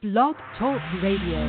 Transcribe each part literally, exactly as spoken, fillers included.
Blog Talk Radio.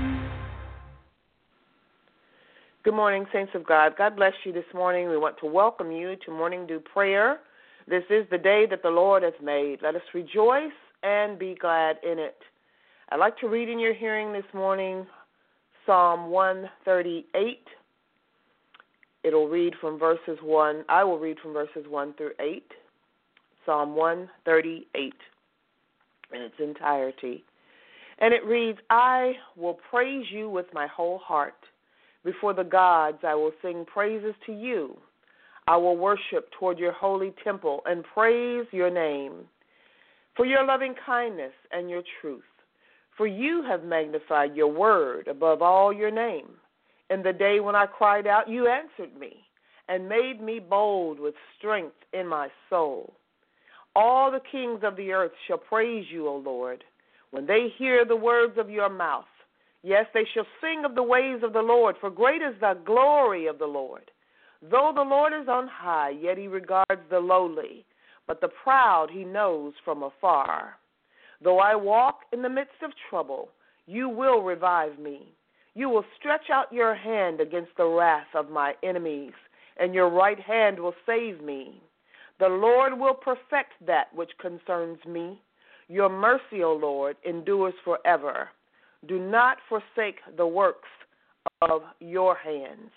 Good morning, saints of God. God bless you this morning. We want to welcome you to Morning Dew Prayer. This is the day that the Lord has made. Let us rejoice and be glad in it. I'd like to read in your hearing this morning Psalm one thirty-eight. It'll read from verses one. I will read from verses one through eight. Psalm one thirty-eight in its entirety. And it reads, I will praise you with my whole heart. Before the gods I will sing praises to you. I will worship toward your holy temple and praise your name for your loving kindness and your truth. For you have magnified your word above all your name. In the day when I cried out, you answered me and made me bold with strength in my soul. All the kings of the earth shall praise you, O Lord, when they hear the words of your mouth. Yes, they shall sing of the ways of the Lord, for great is the glory of the Lord. Though the Lord is on high, yet he regards the lowly, but the proud he knows from afar. Though I walk in the midst of trouble, you will revive me. You will stretch out your hand against the wrath of my enemies, and your right hand will save me. The Lord will perfect that which concerns me. Your mercy, O Lord, endures forever. Do not forsake the works of your hands.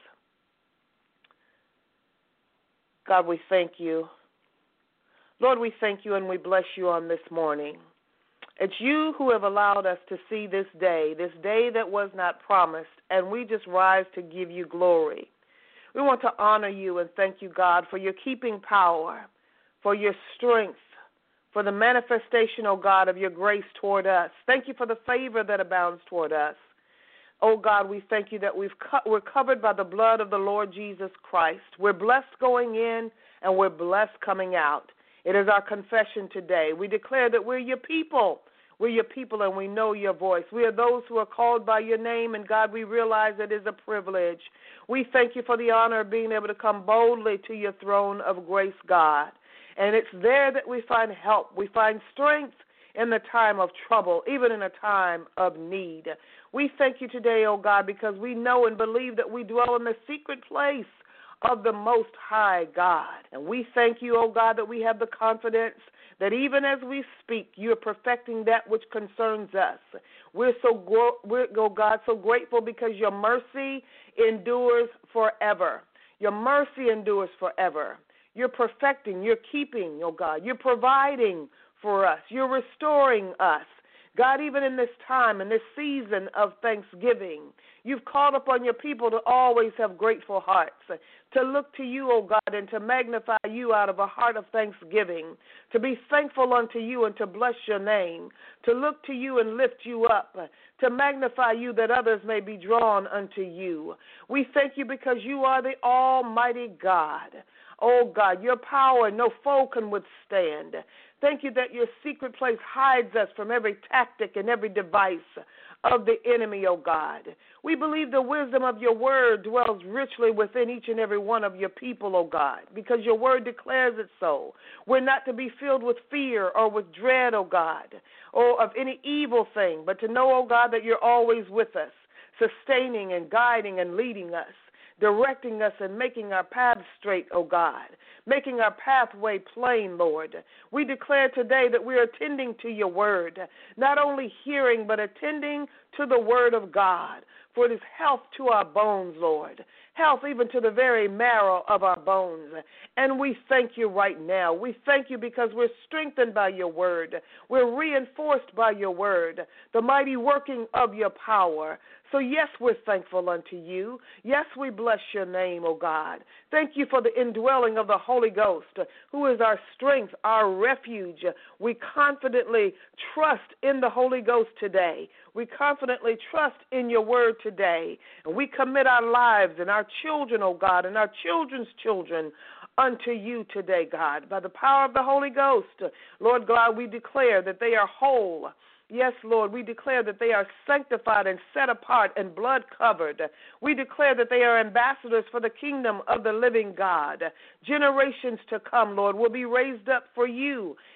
God, we thank you. Lord, we thank you and we bless you on this morning. It's you who have allowed us to see this day, this day that was not promised, and we just rise to give you glory. We want to honor you and thank you, God, for your keeping power, for your strength, for the manifestation, O God, of your grace toward us. Thank you for the favor that abounds toward us. Oh, God, we thank you that we've co- we're covered by the blood of the Lord Jesus Christ. We're blessed going in and we're blessed coming out. It is our confession today. We declare that we're your people. We're your people and we know your voice. We are those who are called by your name, and, God, we realize it is a privilege. We thank you for the honor of being able to come boldly to your throne of grace, God. And it's there that we find help. We find strength in the time of trouble, even in a time of need. We thank you today, oh God, because we know and believe that we dwell in the secret place of the Most High God. And we thank you, oh God, that we have the confidence that even as we speak, you are perfecting that which concerns us. We're so, we're, oh God, so grateful because your mercy endures forever. Your mercy endures forever. You're perfecting, you're keeping, oh God. You're providing for us. You're restoring us. God, even in this time, in this season of thanksgiving, you've called upon your people to always have grateful hearts, to look to you, oh God, and to magnify you out of a heart of thanksgiving, to be thankful unto you and to bless your name, to look to you and lift you up, to magnify you that others may be drawn unto you. We thank you because you are the Almighty God. Oh, God, your power no foe can withstand. Thank you that your secret place hides us from every tactic and every device of the enemy, oh God. We believe the wisdom of your word dwells richly within each and every one of your people, oh God, because your word declares it so. We're not to be filled with fear or with dread, oh God, or of any evil thing, but to know, oh God, that you're always with us, sustaining and guiding and leading us, directing us and making our paths straight, oh God, making our pathway plain, Lord. We declare today that we are attending to your word, not only hearing but attending to the word of God, for it is health to our bones, Lord, health even to the very marrow of our bones. And we thank you right now. We thank you because we're strengthened by your word. We're reinforced by your word, the mighty working of your power. So, yes, we're thankful unto you. Yes, we bless your name, O God. Thank you for the indwelling of the Holy Ghost, who is our strength, our refuge. We confidently trust in the Holy Ghost today. We confidently trust in your word today. And we commit our lives and our children, O God, and our children's children unto you today, God. By the power of the Holy Ghost, Lord God, we declare that they are whole. Yes, Lord, we declare that they are sanctified and set apart and blood covered. We declare that they are ambassadors for the kingdom of the living God. Generations to come, Lord, will be raised up for you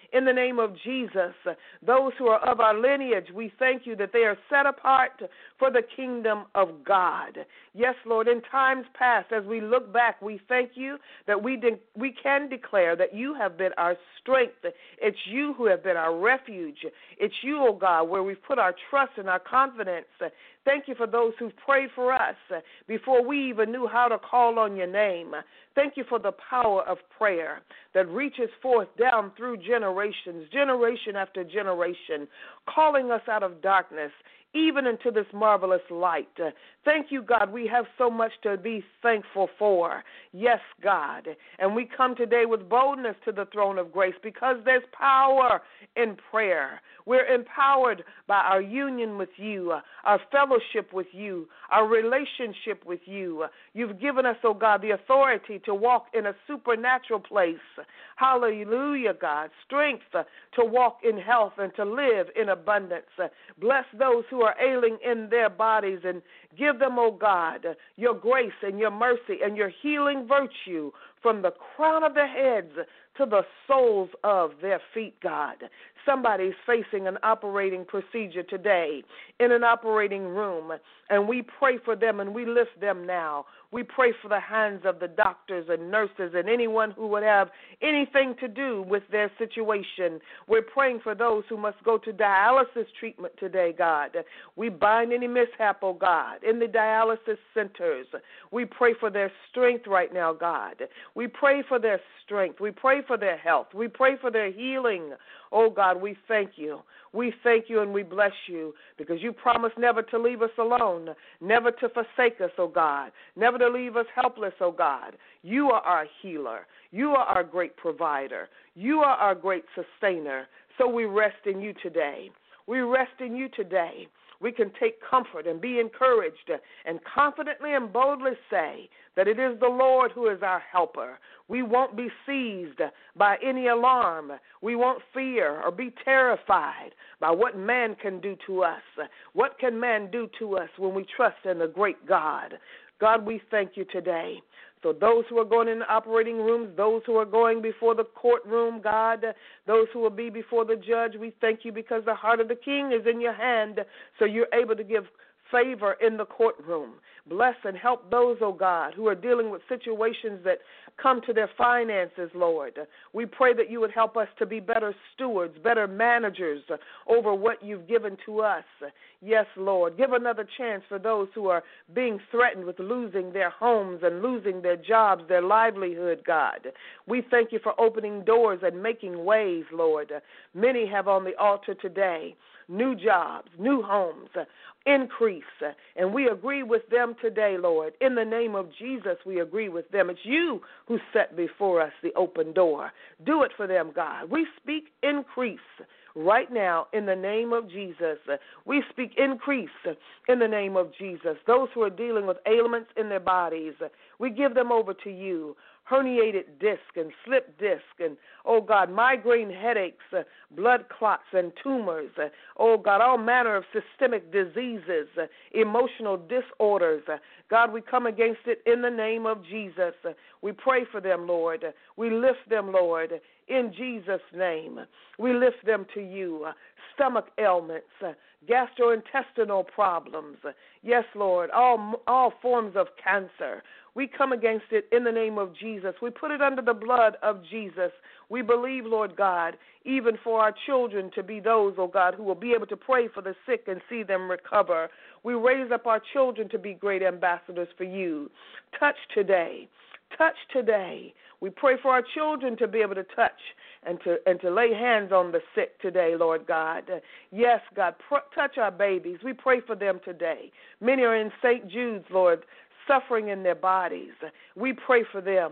in the name of Jesus. Those who are of our lineage, we thank you that they are set apart for the kingdom of God. Yes, Lord, in times past, as we look back, we thank you that we de- we can declare that you have been our strength. It's you who have been our refuge. It's you, oh God, where we've put our trust and our confidence. Thank you for those who've prayed for us before we even knew how to call on your name. Thank you for the power of prayer that reaches forth down through generations, generation after generation, calling us out of darkness, even into this marvelous light. Uh, thank you, God. We have so much to be thankful for. Yes, God. And we come today with boldness to the throne of grace because there's power in prayer. We're empowered by our union with you, uh, our fellowship with you, our relationship with you. Uh, you've given us, oh God, the authority to walk in a supernatural place. Hallelujah, God. Strength uh, to walk in health and to live in abundance. Uh, bless those who are ailing in their bodies and give them, oh God, your grace and your mercy and your healing virtue from the crown of their heads to the soles of their feet, God. Somebody's facing an operating procedure today in an operating room, and we pray for them and we lift them now. We pray for the hands of the doctors and nurses and anyone who would have anything to do with their situation. We're praying for those who must go to dialysis treatment today, God. We bind any mishap, oh God, in the dialysis centers. We pray for their strength right now, God. We pray for their strength. We pray for their health. We pray for their healing. Oh, God, we thank you. We thank you and we bless you because you promised never to leave us alone, never to forsake us, oh God, never to leave us helpless, oh God. You are our healer. You are our great provider. You are our great sustainer. So we rest in you today. We rest in you today. We can take comfort and be encouraged and confidently and boldly say that it is the Lord who is our helper. We won't be seized by any alarm. We won't fear or be terrified by what man can do to us. What can man do to us when we trust in the great God? God, we thank you today. So those who are going in the operating rooms, those who are going before the courtroom, God, those who will be before the judge, we thank you because the heart of the king is in your hand, so you're able to give favor in the courtroom. Bless and help those, oh God, who are dealing with situations that come to their finances, Lord. We pray that you would help us to be better stewards, better managers over what you've given to us. Yes, Lord. Give another chance for those who are being threatened with losing their homes and losing their jobs, their livelihood, God. We thank you for opening doors and making ways, Lord. Many have on the altar today new jobs, new homes, increase, and we agree with them today, Lord. In the name of Jesus, we agree with them. It's you who set before us the open door. Do it for them, God. We speak increase right now in the name of Jesus. We speak increase in the name of Jesus. Those who are dealing with ailments in their bodies, we give them over to you. Herniated disc and slip disc and, oh God, migraine headaches, uh, blood clots and tumors, uh, oh God, all manner of systemic diseases, uh, emotional disorders. Uh, God, we come against it in the name of Jesus. Uh, we pray for them, Lord. Uh, we lift them, Lord, in Jesus' name. We lift them to you. Uh, stomach ailments, uh, gastrointestinal problems. Uh, yes, Lord, all all forms of cancer. We come against it in the name of Jesus. We put it under the blood of Jesus. We believe, Lord God, even for our children to be those, oh God, who will be able to pray for the sick and see them recover. We raise up our children to be great ambassadors for you. Touch today. Touch today. We pray for our children to be able to touch and to and to lay hands on the sick today, Lord God. Yes, God, pr- touch our babies. We pray for them today. Many are in Saint Jude's, Lord, suffering in their bodies. We pray for them.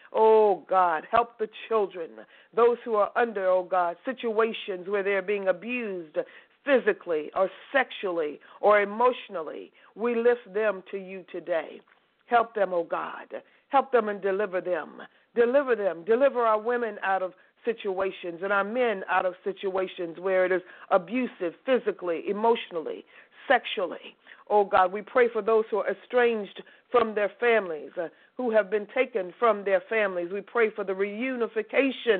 Oh, God, help the children, those who are under, oh, God, situations where they're being abused physically or sexually or emotionally. We lift them to you today. Help them, oh, God. Help them and deliver them. Deliver them. Deliver our women out of situations and our men out of situations where it is abusive physically, emotionally, sexually. Oh, God, we pray for those who are estranged from their families, uh, who have been taken from their families. We pray for the reunification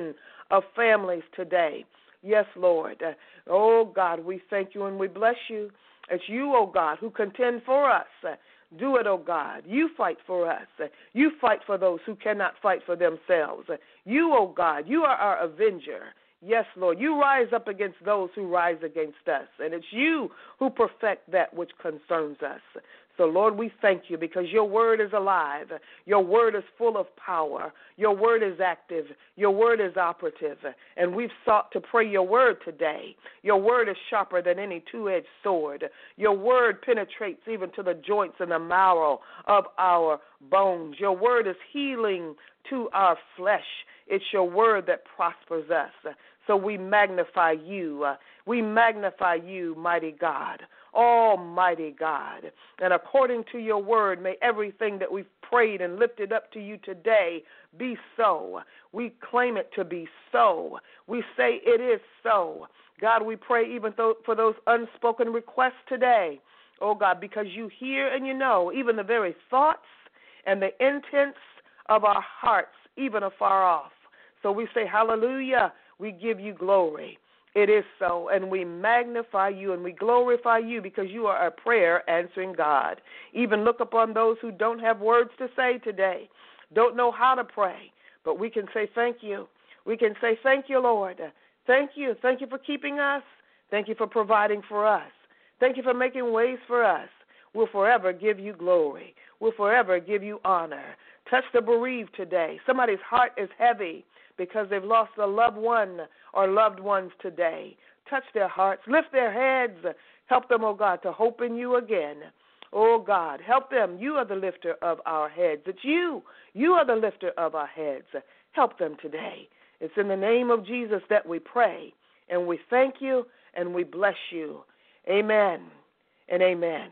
of families today. Yes, Lord. Oh, God, we thank you and we bless you. It's you, oh, God, who contend for us. Do it, oh, God. You fight for us. You fight for those who cannot fight for themselves. You, oh, God, you are our avenger. Yes, Lord, you rise up against those who rise against us, and it's you who perfect that which concerns us. So, Lord, we thank you because your word is alive. Your word is full of power. Your word is active. Your word is operative, and we've sought to pray your word today. Your word is sharper than any two-edged sword. Your word penetrates even to the joints and the marrow of our bones. Your word is healing to our flesh. It's your word that prospers us. So we magnify you. We magnify you, mighty God, almighty God. And according to your word, may everything that we've prayed and lifted up to you today be so. We claim it to be so. We say it is so. God, we pray even though for those unspoken requests today, oh God, because you hear and you know even the very thoughts and the intents of our hearts, even afar off. So we say hallelujah. We give you glory. It is so, and we magnify you and we glorify you because you are a prayer-answering God. Even look upon those who don't have words to say today, don't know how to pray, but we can say thank you. We can say thank you, Lord. Thank you. Thank you for keeping us. Thank you for providing for us. Thank you for making ways for us. We'll forever give you glory. We'll forever give you honor. Touch the bereaved today. Somebody's heart is heavy because they've lost a loved one or loved ones today. Touch their hearts. Lift their heads. Help them, oh God, to hope in you again. Oh God, help them. You are the lifter of our heads. It's you. You are the lifter of our heads. Help them today. It's in the name of Jesus that we pray, and we thank you and we bless you. Amen and amen.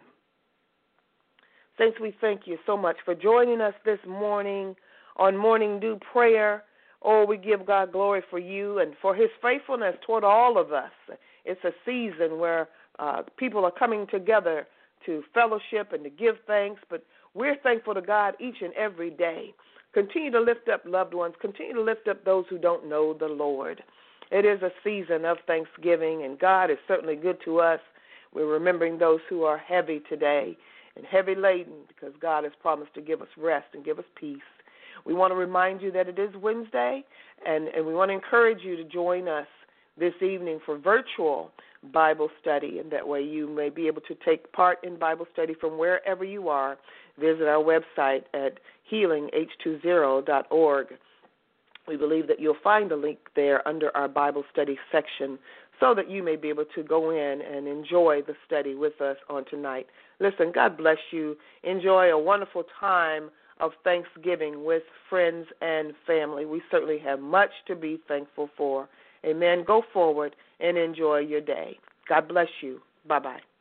Saints, we thank you so much for joining us this morning on Morning Dew Prayer. Oh, we give God glory for you and for his faithfulness toward all of us. It's a season where uh, people are coming together to fellowship and to give thanks, but we're thankful to God each and every day. Continue to lift up loved ones. Continue to lift up those who don't know the Lord. It is a season of thanksgiving, and God is certainly good to us. We're remembering those who are heavy today and heavy laden because God has promised to give us rest and give us peace. We want to remind you that it is Wednesday, and, and we want to encourage you to join us this evening for virtual Bible study, and that way you may be able to take part in Bible study from wherever you are. Visit our website at healing h two zero dot org. We believe that you'll find a link there under our Bible study section so that you may be able to go in and enjoy the study with us on tonight. Listen, God bless you. Enjoy a wonderful time of Thanksgiving with friends and family. We certainly have much to be thankful for. Amen. Go forward and enjoy your day. God bless you. Bye-bye.